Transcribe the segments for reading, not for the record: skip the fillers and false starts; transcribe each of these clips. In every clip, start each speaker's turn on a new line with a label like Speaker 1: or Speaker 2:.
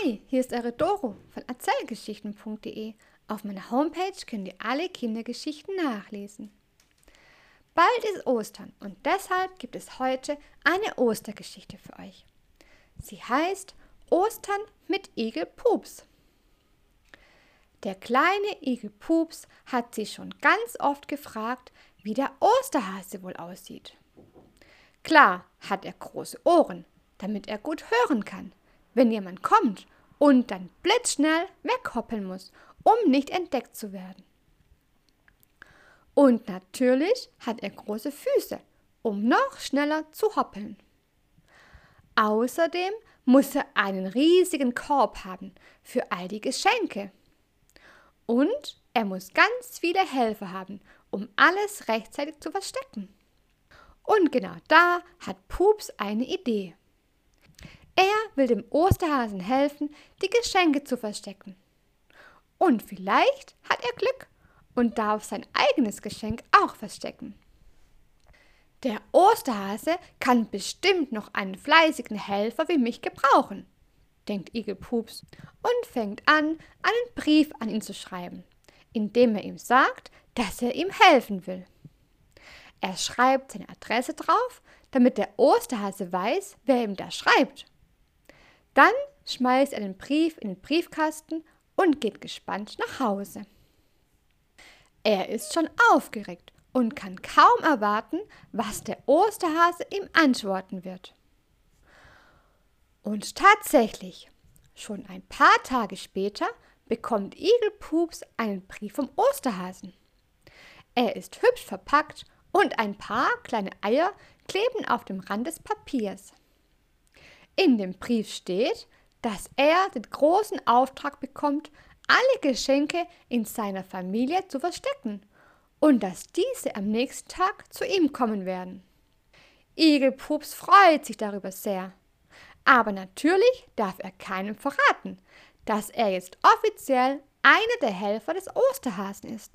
Speaker 1: Hi, hier ist eure Doro von erzählgeschichten.de. Auf meiner Homepage könnt ihr alle Kindergeschichten nachlesen. Bald ist Ostern und deshalb gibt es heute eine Ostergeschichte für euch. Sie heißt Ostern mit Igel Pups. Der kleine Igel Pups hat sich schon ganz oft gefragt, wie der Osterhase wohl aussieht. Klar hat er große Ohren, damit er gut hören kann, wenn jemand kommt und dann blitzschnell weghoppeln muss, um nicht entdeckt zu werden. Und natürlich hat er große Füße, um noch schneller zu hoppeln. Außerdem muss er einen riesigen Korb haben für all die Geschenke. Und er muss ganz viele Helfer haben, um alles rechtzeitig zu verstecken. Und genau da hat Pups eine Idee. Er will dem Osterhasen helfen, die Geschenke zu verstecken. Und vielleicht hat er Glück und darf sein eigenes Geschenk auch verstecken. Der Osterhase kann bestimmt noch einen fleißigen Helfer wie mich gebrauchen, denkt Igel Pups und fängt an, einen Brief an ihn zu schreiben, indem er ihm sagt, dass er ihm helfen will. Er schreibt seine Adresse drauf, damit der Osterhase weiß, wer ihm da schreibt. Dann schmeißt er den Brief in den Briefkasten und geht gespannt nach Hause. Er ist schon aufgeregt und kann kaum erwarten, was der Osterhase ihm antworten wird. Und tatsächlich, schon ein paar Tage später bekommt Igel Pups einen Brief vom Osterhasen. Er ist hübsch verpackt und ein paar kleine Eier kleben auf dem Rand des Papiers. In dem Brief steht, dass er den großen Auftrag bekommt, alle Geschenke in seiner Familie zu verstecken und dass diese am nächsten Tag zu ihm kommen werden. Igel Pups freut sich darüber sehr. Aber natürlich darf er keinem verraten, dass er jetzt offiziell einer der Helfer des Osterhasen ist.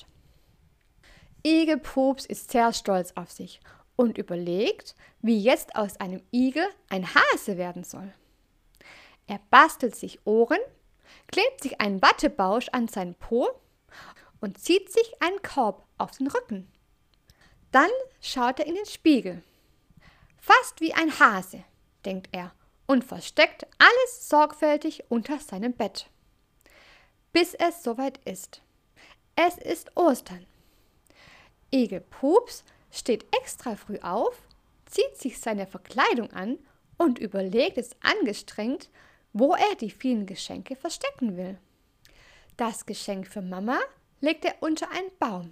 Speaker 1: Igel Pups ist sehr stolz auf sich und überlegt, wie jetzt aus einem Igel ein Hase werden soll. Er bastelt sich Ohren, klebt sich einen Wattebausch an seinen Po und zieht sich einen Korb auf den Rücken. Dann schaut er in den Spiegel. Fast wie ein Hase, denkt er, und versteckt alles sorgfältig unter seinem Bett. Bis es soweit ist. Es ist Ostern. Igel Pups steht extra früh auf, zieht sich seine Verkleidung an und überlegt es angestrengt, wo er die vielen Geschenke verstecken will. Das Geschenk für Mama legt er unter einen Baum.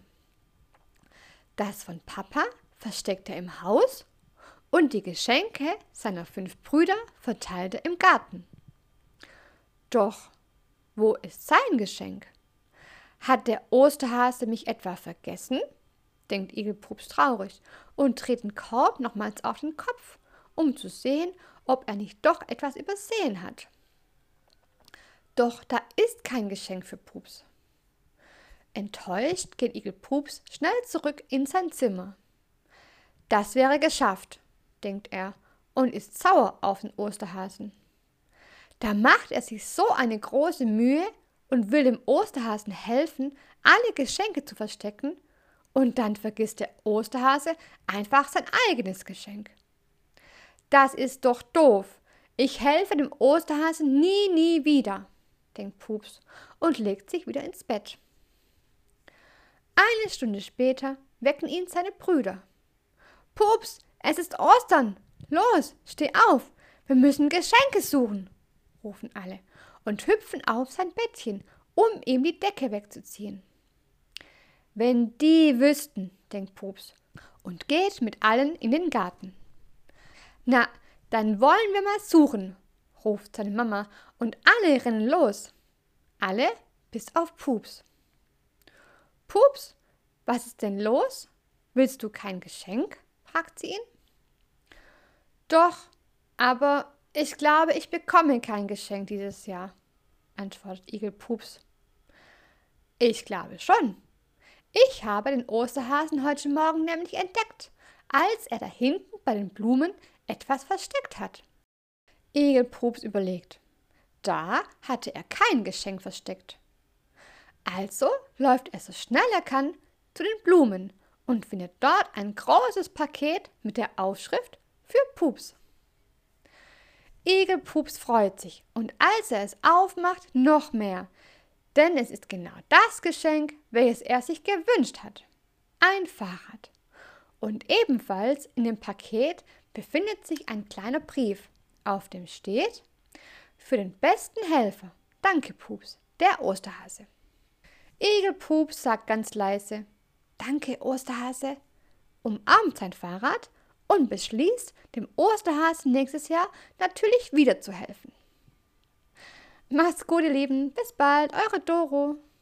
Speaker 1: Das von Papa versteckt er im Haus und die Geschenke seiner 5 Brüder verteilt er im Garten. Doch, wo ist sein Geschenk? Hat der Osterhase mich etwa vergessen? Denkt Igel Pups traurig und dreht den Korb nochmals auf den Kopf, um zu sehen, ob er nicht doch etwas übersehen hat. Doch da ist kein Geschenk für Pups. Enttäuscht geht Igel Pups schnell zurück in sein Zimmer. Das wäre geschafft, denkt er und ist sauer auf den Osterhasen. Da macht er sich so eine große Mühe und will dem Osterhasen helfen, alle Geschenke zu verstecken, und dann vergisst der Osterhase einfach sein eigenes Geschenk. Das ist doch doof. Ich helfe dem Osterhasen nie wieder, denkt Pups und legt sich wieder ins Bett. Eine Stunde später wecken ihn seine Brüder. Pups, es ist Ostern. Los, steh auf. Wir müssen Geschenke suchen, rufen alle und hüpfen auf sein Bettchen, um ihm die Decke wegzuziehen. Wenn die wüssten, denkt Pups und geht mit allen in den Garten. Na, dann wollen wir mal suchen, ruft seine Mama und alle rennen los. Alle bis auf Pups. Pups, was ist denn los? Willst du kein Geschenk? Fragt sie ihn. Doch, aber ich glaube, ich bekomme kein Geschenk dieses Jahr, antwortet Igel Pups. Ich glaube schon. Ich habe den Osterhasen heute Morgen nämlich entdeckt, als er da hinten bei den Blumen etwas versteckt hat. Igel Pups überlegt. da hatte er kein Geschenk versteckt. Also läuft er so schnell er kann zu den Blumen und findet dort ein großes Paket mit der Aufschrift für Pups. Igelpups freut sich und als er es aufmacht, noch mehr, denn es ist genau das Geschenk, welches er sich gewünscht hat. Ein Fahrrad. Und ebenfalls in dem Paket befindet sich ein kleiner Brief, auf dem steht: Für den besten Helfer, danke Pups, der Osterhase. Igelpups sagt ganz leise: Danke, Osterhase, umarmt sein Fahrrad und beschließt, dem Osterhasen nächstes Jahr natürlich wieder zu helfen. Macht's gut, ihr Lieben. Bis bald, eure Doro.